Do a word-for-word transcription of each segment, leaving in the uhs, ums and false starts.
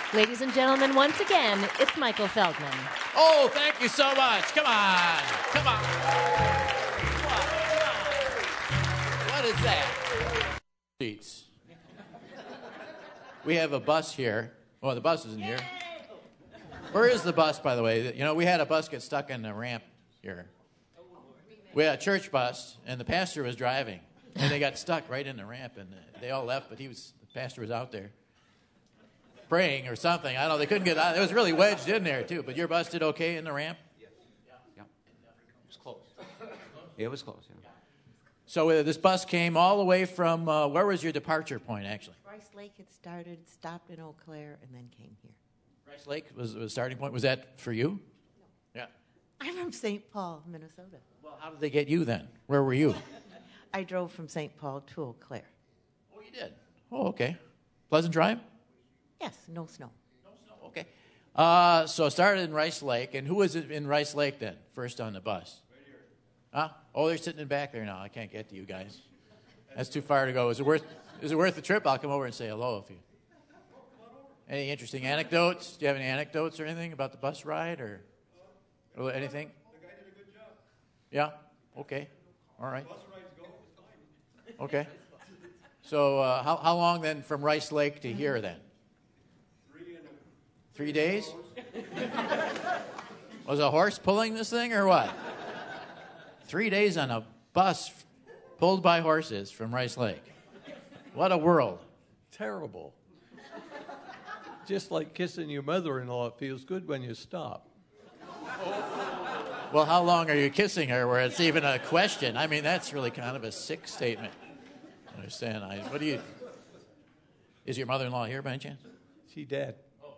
Ladies and gentlemen, once again, it's Michael Feldman. Oh, thank you so much. Come on. Come on. What, what is that? Seats. We have a bus here. Well, the bus isn't here. Where is the bus, by the way? You know, we had a bus get stuck in the ramp here. We had a church bus, and the pastor was driving, and they got stuck right in the ramp, and they all left, but he was the pastor was out there praying or something. I don't know. They couldn't get out. It was really wedged in there, too. But your bus did okay in the ramp? Yes. Yeah. Yeah. It was close. Yeah, it was close, yeah. So uh, this bus came all the way from, uh, where was your departure point, actually? Rice Lake had started, stopped in Eau Claire, and then came here. Rice Lake was the starting point. Was that for you? No. Yeah. I'm from Saint Paul, Minnesota. Well, how did they get you then? Where were you? I drove from Saint Paul to Eau Claire. Oh, you did? Oh, okay. Pleasant drive? Yes, no snow. No snow, okay. Uh, so I started in Rice Lake, and who was it in Rice Lake then, first on the bus? Right here. Huh? Oh, they're sitting in back there now. I can't get to you guys. That's too far to go. Is it worth, is it worth the trip? I'll come over and say hello if you... Any interesting anecdotes? Do you have any anecdotes or anything about the bus ride or, or anything? The guy did a good job. Yeah? Okay. All right. Bus rides go, it's fine. Okay. So uh, how, how long then from Rice Lake to here then? Three and Three days? Was a horse pulling this thing or what? Three days on a bus pulled by horses from Rice Lake. What a world. Terrible. Just like kissing your mother-in-law, it feels good when you stop. Well, how long are you kissing her where it's even a question? I mean, that's really kind of a sick statement. I understand. I, what do you... Is your mother-in-law here by any chance? She dead.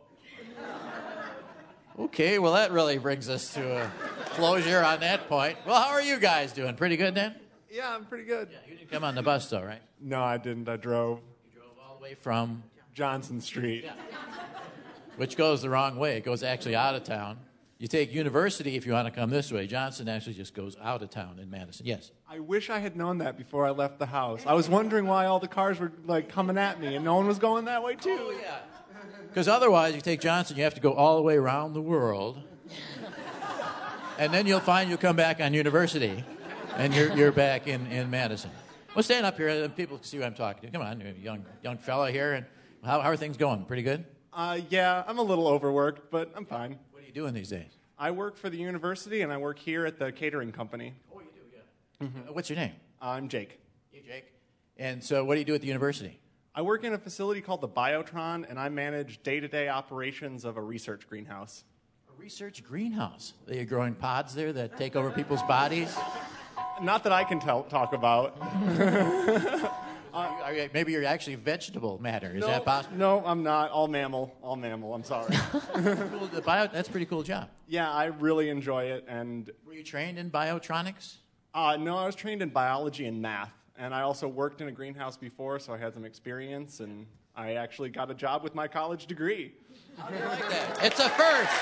Okay, well, that really brings us to a closure on that point. Well, how are you guys doing? Pretty good, then? Yeah, I'm pretty good. Yeah, you didn't come on the bus, though, right? No, I didn't. I drove. You drove all the way from... Johnson Street. Yeah. Which goes the wrong way. It goes actually out of town. You take University if you want to come this way. Johnson actually just goes out of town in Madison. Yes? I wish I had known that before I left the house. I was wondering why all the cars were like coming at me and no one was going that way too. Oh, yeah. Because otherwise, you take Johnson, you have to go all the way around the world. And then you'll find you'll come back on University, and you're, you're back in, in Madison. Well, stand up here, and people can see who I'm talking to. Come on, you're a young, young fella here. And how, how are things going? Pretty good? Uh, yeah, I'm a little overworked, but I'm fine. What are you doing these days? I work for the university, and I work here at the catering company. Oh, you do, yeah. Mm-hmm. Uh, what's your name? Uh, I'm Jake. You, Jake. And so what do you do at the university? I work in a facility called the Biotron, and I manage day-to-day operations of a research greenhouse. A research greenhouse? Are you growing pods there that take over people's bodies? Not that I can tell, talk about. uh, are you, maybe you're actually vegetable matter. Is no, that possible? No, I'm not. All mammal. All mammal. I'm sorry. Cool, the bio, that's a pretty cool job. Yeah, I really enjoy it. And were you trained in biotronics? Uh, no, I was trained in biology and math. And I also worked in a greenhouse before, so I had some experience. And I actually got a job with my college degree. How do you like that? It's a first.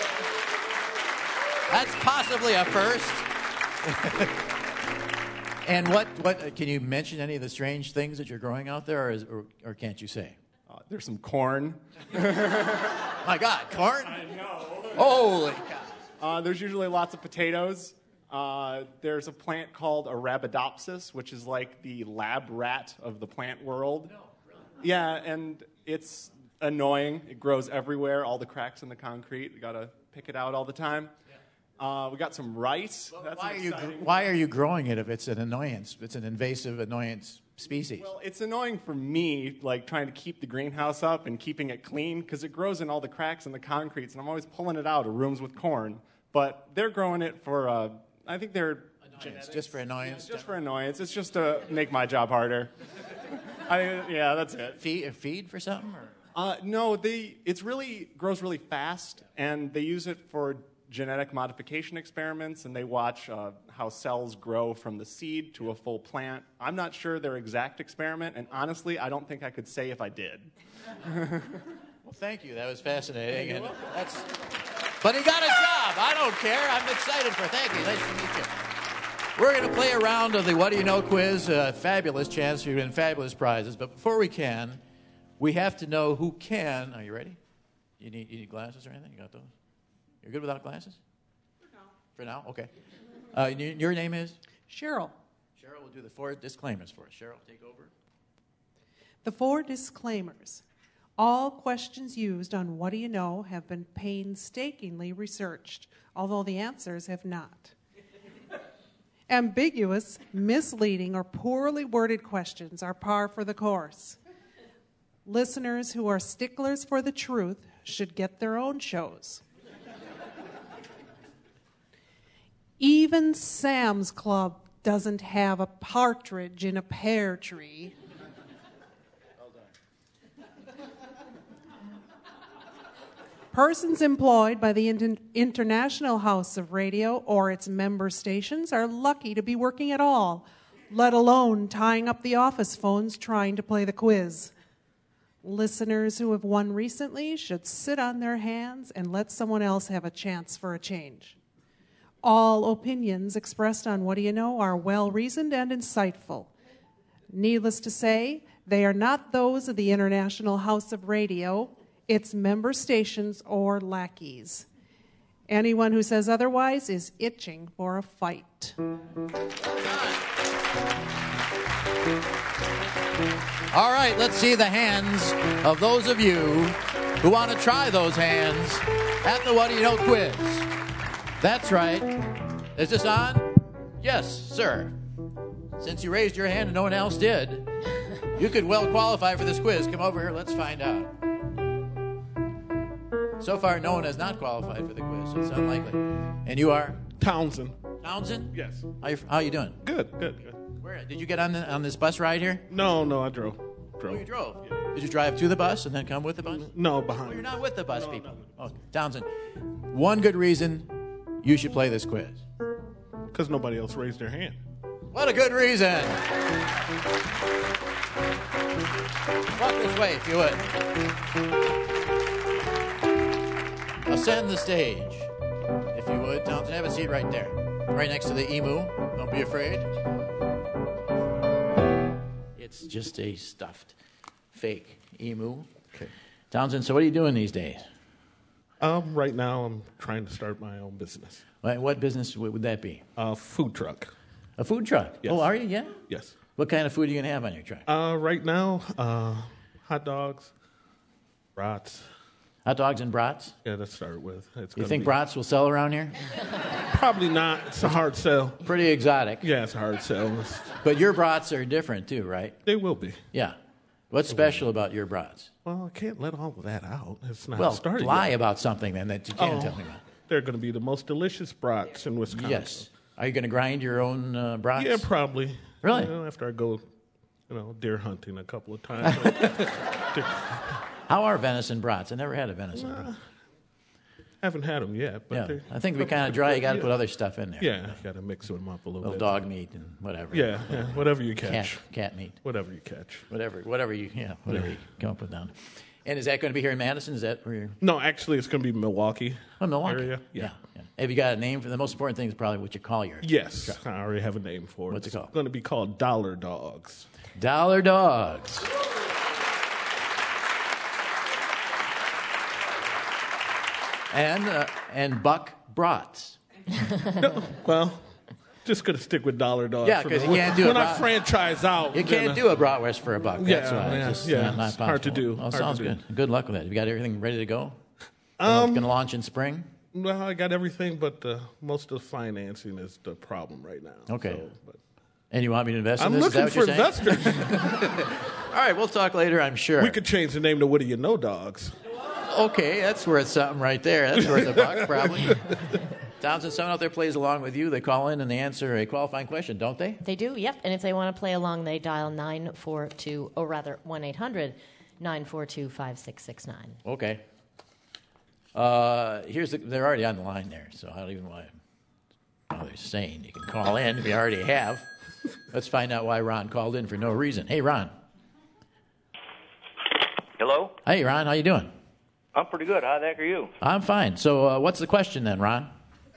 That's possibly a first. And what, what, can you mention any of the strange things that you're growing out there, or, is, or, or can't you say? Uh, there's some corn. My God, corn? I know. Holy cow. Uh, there's usually lots of potatoes. Uh, there's a plant called Arabidopsis, which is like the lab rat of the plant world. No, really? Yeah, and it's annoying. It grows everywhere, all the cracks in the concrete. You got to pick it out all the time. Uh, we got some rice. Well, That's why, are you, exciting. why are you growing it if it's an annoyance? It's an invasive annoyance species. Well, it's annoying for me, like trying to keep the greenhouse up and keeping it clean, because it grows in all the cracks in the concretes, and I'm always pulling it out of rooms with corn. But they're growing it for, uh, I think they're annoyance, just for annoyance. Yeah, just for annoyance. It's just to make my job harder. I, yeah, that's it. Feed, feed for something? Or? Uh, no, they. It's really grows really fast, and they use it for genetic modification experiments, and they watch uh, how cells grow from the seed to a full plant. I'm not sure their exact experiment, and honestly, I don't think I could say if I did. Well, thank you. That was fascinating. And that's, but he got a job. I don't care. I'm excited for. Thank you. Nice to meet you. We're going to play a round of the What Do You Know quiz. Uh, fabulous chance for you to win fabulous prizes. But before we can, we have to know who can. Are you ready? You need you need glasses or anything? You got those? You're good without glasses? For now. For now? Okay. Uh, your, your name is? Cheryl. Cheryl will do the four disclaimers for us. Cheryl, take over. The four disclaimers. All questions used on What Do You Know have been painstakingly researched, although the answers have not. Ambiguous, misleading, or poorly worded questions are par for the course. Listeners who are sticklers for the truth should get their own shows. Even Sam's Club doesn't have a partridge in a pear tree. Persons employed by the Inter- International House of Radio or its member stations are lucky to be working at all, let alone tying up the office phones trying to play the quiz. Listeners who have won recently should sit on their hands and let someone else have a chance for a change. All opinions expressed on What Do You Know are well-reasoned and insightful. Needless to say, they are not those of the International House of Radio, its member stations, or lackeys. Anyone who says otherwise is itching for a fight. All right, let's see the hands of those of you who want to try those hands at the What Do You Know quiz. That's right. Is this on? Yes, sir. Since you raised your hand and no one else did, you could well qualify for this quiz. Come over here, let's find out. So far, no one has not qualified for the quiz, so it's unlikely. And you are? Townsend. Townsend? Yes. How you, how you doing? Good, good, good. Where did you get on the, on this bus ride here? No, no, I drove. drove. Oh, you drove? Yeah. Did you drive to the bus and then come with the bus? No, behind. Oh, you're not with the bus no, people. No. Oh, Townsend, one good reason you should play this quiz. Because nobody else raised their hand. What a good reason. Walk this way, if you would. Ascend the stage, if you would. Townsend, have a seat right there. Right next to the emu. Don't be afraid. It's just a stuffed, fake emu. Okay. Townsend, so what are you doing these days? Um, right now, I'm trying to start my own business. What, what business would, would that be? A food truck. A food truck? Yes. Oh, are you? Yeah? Yes. What kind of food are you going to have on your truck? Uh, right now, uh, hot dogs, brats. Hot dogs and brats? Yeah, let's start with. It's You think be... brats will sell around here? Probably not. It's a hard sell. Pretty exotic. Yeah, it's a hard sell. It's... But your brats are different too, right? They will be. Yeah. What's special about your brats? Well, I can't let all of that out. It's not Well, started lie yet. about something then that you can't Oh, tell me about. They're going to be the most delicious brats in Wisconsin. Yes. Are you going to grind your own uh, brats? Yeah, probably. Really? You know, after I go, you know, deer hunting a couple of times. How are venison brats? I never had a venison Uh, brat. haven't had them yet. But Yeah. they're- I think if you're kind of dry, you got to put other stuff in there. Yeah, got to mix them up a little, little bit. dog meat and whatever. Yeah, yeah, whatever you Cat, catch. cat meat. Whatever you catch. Whatever, whatever you, yeah, whatever Yeah. you come up with down. And is that going to be here in Madison? Is that where you're? No, actually, it's going to be Milwaukee. Oh, Milwaukee. Area. Yeah. Yeah. yeah. Have you got a name for the most important thing? Is probably what you call your Yes, truck. I already have a name for it. What's it called? It's going to be called Dollar Dogs. Dollar Dogs. And uh, and Buck Brats. No, well, just going to stick with Dollar Dogs. Yeah, for 'cause the- you can't do when a I brat- franchise out. You can't then, do a bratwurst for a buck. That's Yeah, why. yeah, It's just yeah, not, not it's hard to possible. do. Oh, Hard to sounds do. good. Good luck with that. Have you got everything ready to go? Um, going to launch in spring? Well, I got everything, but uh, most of the financing is the problem right now. Okay. So, but And you want me to invest in I'm this? Is that looking what for you're saying? investors. All right, we'll talk later, I'm sure. We could change the name to What Do You Know Dogs? Okay, that's worth something right there. That's worth a buck, probably. Townsend, someone out there plays along with you. They call in and they answer a qualifying question, don't they? They do, yep. And if they want to play along, they dial nine four two, or rather one eight hundred nine four two five six six nine. Okay. Uh, here's the, they're already on the line there, so I don't even want to. Oh, they're saying you can call in if you already have. Let's find out why Ron called in for no reason. Hey, Ron. Hello? Hey, Ron. How you doing? I'm pretty good. How the heck are you? I'm fine. So, uh, what's the question then, Ron?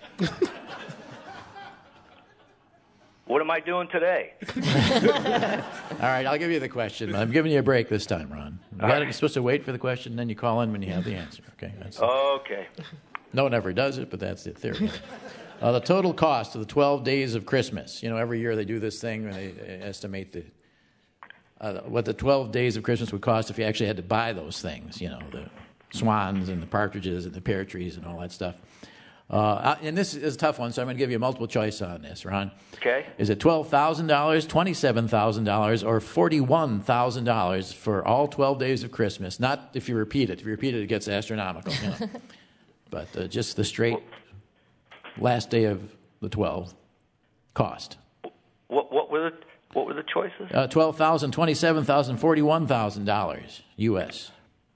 What am I doing today? All right, I'll give you the question. I'm giving you a break this time, Ron. You gotta- You're supposed to wait for the question, then you call in when you have the answer. Okay. That's, Okay. no one ever does it, but that's the theory. Uh, the total cost of the twelve days of Christmas. You know, every year they do this thing where they estimate the uh, what the twelve days of Christmas would cost if you actually had to buy those things. You know, the swans and the partridges and the pear trees and all that stuff. Uh, and this is a tough one, so I'm going to give you a multiple choice on this, Ron. Okay. Is it twelve thousand dollars, twenty-seven thousand dollars, or forty-one thousand dollars for all twelve days of Christmas? Not if you repeat it. If you repeat it, it gets astronomical. You know. But uh, just the straight last day of the twelve cost. What what were the what were the choices? Uh, twelve thousand dollars, twenty-seven thousand dollars, forty-one thousand dollars U S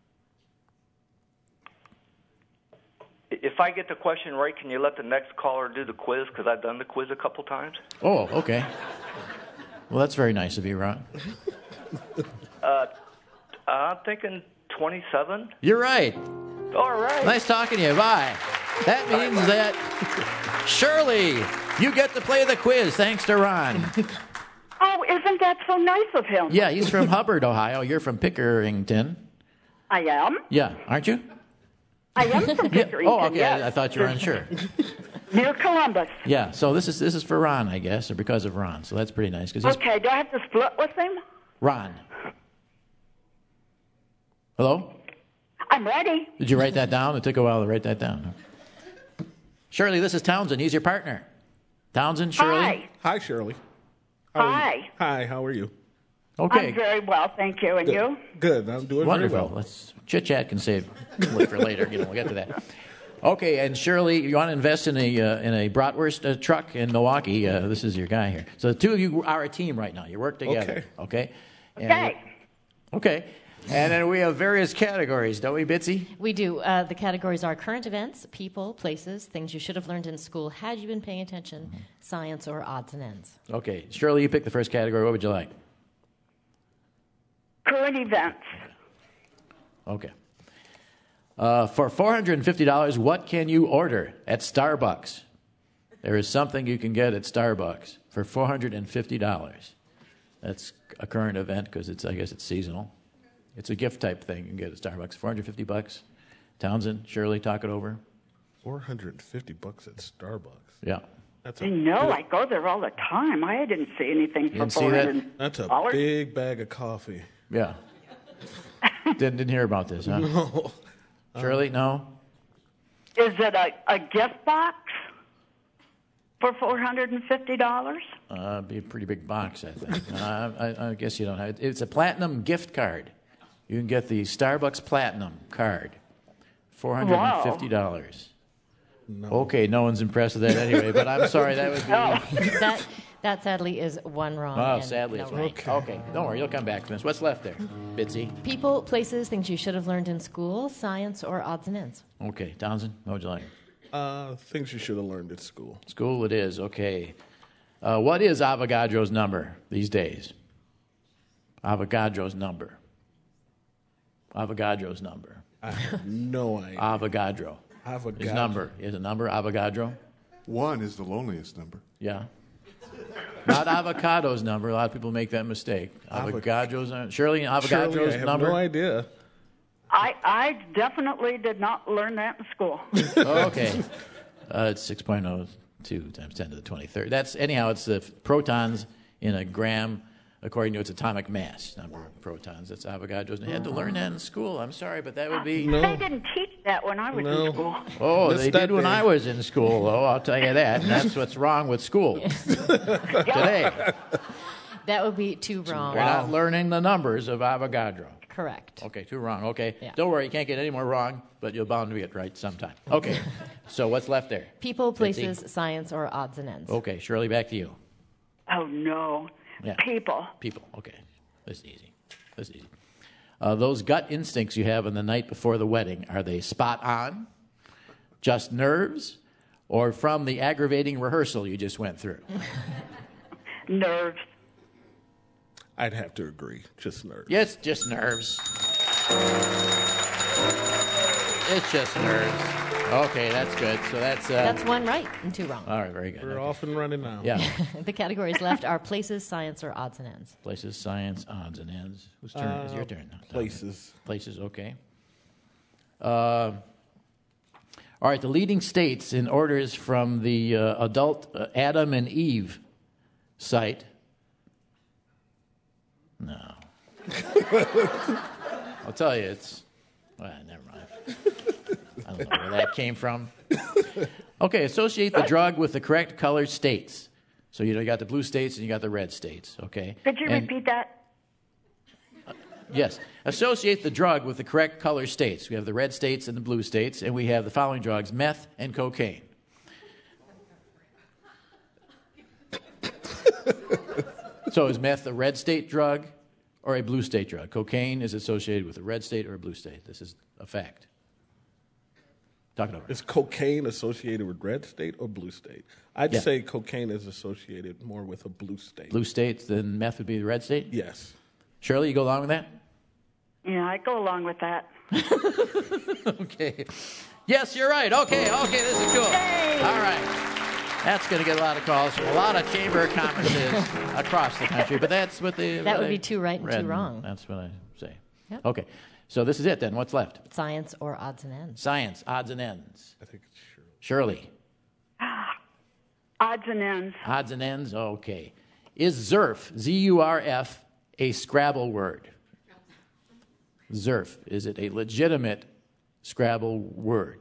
If I get the question right, can you let the next caller do the quiz? Because I've done the quiz a couple times. Oh, okay. Well, that's very nice of you, Ron. Uh, I'm thinking twenty-seven. You're right. All right. Nice talking to you. Bye. That means that, Shirley, you get to play the quiz thanks to Ron. Oh, isn't that so nice of him? Yeah, he's from Hubbard, Ohio. You're from Pickerington. I am. Yeah, aren't you? I am from Pickerington. Yeah. Oh, okay. Yes. I, I thought you were unsure. Near Columbus. Yeah. So this is this is for Ron, I guess, or because of Ron. So that's pretty nice. 'Cause he's Okay, do I have to split with him? Ron. Hello? I'm ready. Did you write that down? It took a while to write that down. Shirley, this is Townsend. He's your partner. Townsend, Shirley. Hi. Hi, Shirley. How are you? Hi. Hi, how are you? Okay. I'm very well, thank you. And Good. you? Good. I'm doing Wonderful. very well. Let's chit chat can save work for later. You know, we'll get to that. Okay, and Shirley, you want to invest in a uh, in a bratwurst uh, truck in Milwaukee? Uh, this is your guy here. So the two of you are a team right now. You work together. Okay. Okay. And Okay. Okay. And then we have various categories, don't we, Bitsy? We do. Uh, the categories are current events, people, places, things you should have learned in school had you been paying attention, science, or odds and ends. Okay, Shirley, you pick the first category. What would you like? Current events. Okay. Uh, for four hundred fifty dollars, what can you order at Starbucks? There is something you can get at Starbucks for four hundred fifty dollars. That's a current event because it's, I guess it's seasonal. It's a gift type thing you can get at Starbucks. four hundred fifty bucks. Townsend, Shirley, talk it over. four hundred fifty bucks at Starbucks. Yeah. That's I a know, big, I go there all the time. I didn't see anything for didn't see four that? hundred That's a dollars. big bag of coffee. Yeah. didn't, didn't hear about this, huh? No. Shirley, no? Is it a, a gift box for four hundred fifty dollars? Uh, it'd be a pretty big box, I think. uh, I, I guess you don't have it. It's a platinum gift card. You can get the Starbucks Platinum card. four hundred fifty dollars. No. Okay, no one's impressed with that anyway, but I'm sorry, that would be... that, that sadly is one wrong. Oh, and sadly no it's right. right. Okay, don't worry, you'll come back to this. What's left there, Bitsy? People, places, things you should have learned in school, science, or odds and ends. Okay, Townsend, what would you like? Uh, things you should have learned at school. School it is, okay. Uh, what is Avogadro's number these days? Avogadro's number. Avogadro's number. I have no idea. Avogadro. Avogadro. His number. Is a number, Avogadro? One is the loneliest number. Yeah. Not avocado's number. A lot of people make that mistake. Avogadro's number. Shirley, Avogadro's Shirley, I have number? no idea. I, I definitely did not learn that in school. Oh, okay. Uh, it's six point oh two times ten to the twenty-third. That's, anyhow, it's the protons in a gram according to its atomic mass. Number of protons. That's Avogadro's. And I had to learn that in school. I'm sorry, but that would be... They didn't teach that when I was No. in school. Oh, Missed they that did when day. I was in school, though. I'll tell you that. And that's what's wrong with school today. That would be too wrong. We're not learning the numbers of Avogadro. Correct. Okay, too wrong. Okay. Yeah. Don't worry, you can't get any more wrong, but you're bound to get right sometime. Okay. So what's left there? People, Bitsy? places, science, or odds and ends. Okay, Shirley, back to you. Oh, no. Yeah. People. People. Okay. This is easy. This is easy. Uh, those gut instincts you have on the night before the wedding, are they spot on, just nerves, or from the aggravating rehearsal you just went through? Nerves. I'd have to agree. Just nerves. Yes, just nerves. It's just nerves. Okay, that's good. So that's uh, That's one right and two wrong. all right. Very good. We're Okay. off and running now. Yeah. The categories left are places, science, or odds and ends. Places, science, odds and ends. Whose turn? Uh, It's your turn. Places. Places. Okay. Uh, all right. The leading states in orders from the uh, adult uh, Adam and Eve site. No. I'll tell you, it's. Well, never mind. I don't know where that came from. Okay, associate the drug with the correct colored states. So you know you got the blue states and you got the red states. Okay. Could you And- repeat that? Yes. Associate the drug with the correct color states. We have the red states and the blue states, and we have the following drugs: meth and cocaine. So is meth a red state drug or a blue state drug? Cocaine is associated with a red state or a blue state. This is a fact. Talk it over. Is cocaine associated with red state or blue state? I'd Yeah. say cocaine is associated more with a blue state. Blue states, then meth would be the red state? Yes. Shirley, you go along with that? Yeah, I go along with that. Okay. Yes, you're right. Okay, okay, this is cool. All right. That's going to get a lot of calls from a lot of chamber conferences across the country, but that's what the... That what would I be two right and read, two wrong. That's what I say. Yep. Okay. So this is it then. What's left? Science or odds and ends. Science, odds and ends. I think it's sure. Shirley, Odds and ends. odds and ends. Okay. Is ZURF, Z U R F, a Scrabble word? ZURF, is it a legitimate Scrabble word?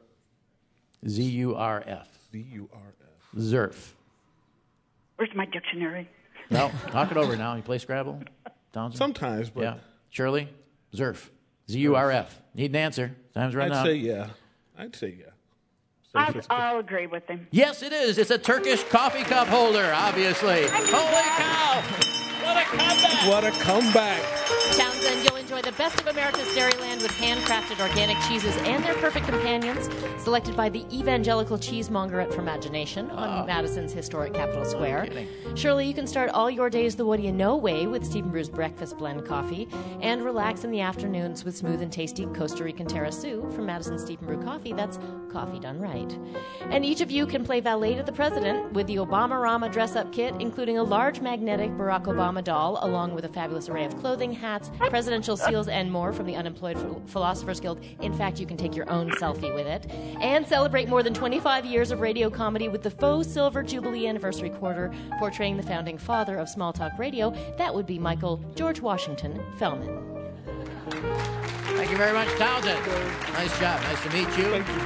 Z U R F. Z U R F. ZURF. Where's my dictionary? No, talk it over now. You play Scrabble? Townsend? Sometimes, but Yeah. Shirley? ZURF. Z U R F. Need an answer. Time's running I'd out. say yeah. I'd say yeah. I'll, I'll agree with him. Yes, it is. It's a Turkish coffee cup holder, obviously. Holy cow! What a comeback! What a comeback! Townsend, you'll enjoy the best of America's Dairyland with handcrafted organic cheeses and their perfect companions, selected by the evangelical cheesemonger from Imagination on Oh. Madison's historic Capitol Square. kidding. Surely you can start all your days the what do you know way with Stephen Brew's breakfast blend coffee, and relax in the afternoons with smooth and tasty Costa Rican Terrasu from Madison's Stephen Brew Coffee. That's coffee done right. And each of you can play valet to the president with the Obama-Rama dress-up kit, including a large magnetic Barack Obama doll, along with a fabulous array of clothing, hats, presidential seals, and more from the Unemployed Ph- Philosophers Guild. In fact, you can take your own selfie with it. And celebrate more than twenty-five years of radio comedy with the faux Silver Jubilee Anniversary Quarter, portraying the founding father of small talk radio. That would be Michael George Washington Fellman. Thank you very much, Townsend. Nice job. Nice to meet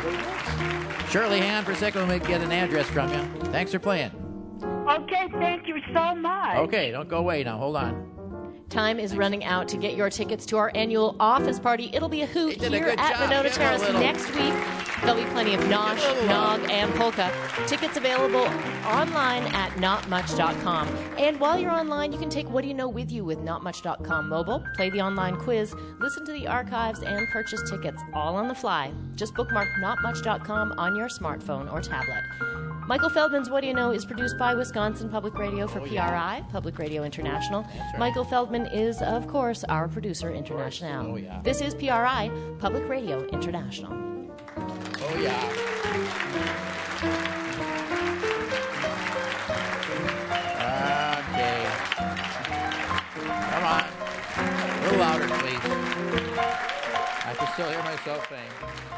you. Shirley, hang on for a second. Let me get an address from you. Thanks for playing. Okay, thank you so much. Okay, don't go away now. Hold on. Time is running out to get your tickets to our annual office party. It'll be a hoot did a here good at job. Monona Give him a Terrace little- next week. There'll be plenty of nosh, Give him a nog, little- and polka. Tickets available online at not much dot com. And while you're online, you can take What Do You Know with you with not much dot com mobile, play the online quiz, listen to the archives, and purchase tickets all on the fly. Just bookmark not much dot com on your smartphone or tablet. Michael Feldman's What Do You Know is produced by Wisconsin Public Radio for Oh, P yeah. R I, Public Radio International. right. Michael Feldman is, of course, our producer international. Oh, yeah. This is P R I, Public Radio International. Oh, yeah. Okay. Come on. A little louder, please. I can still hear myself saying.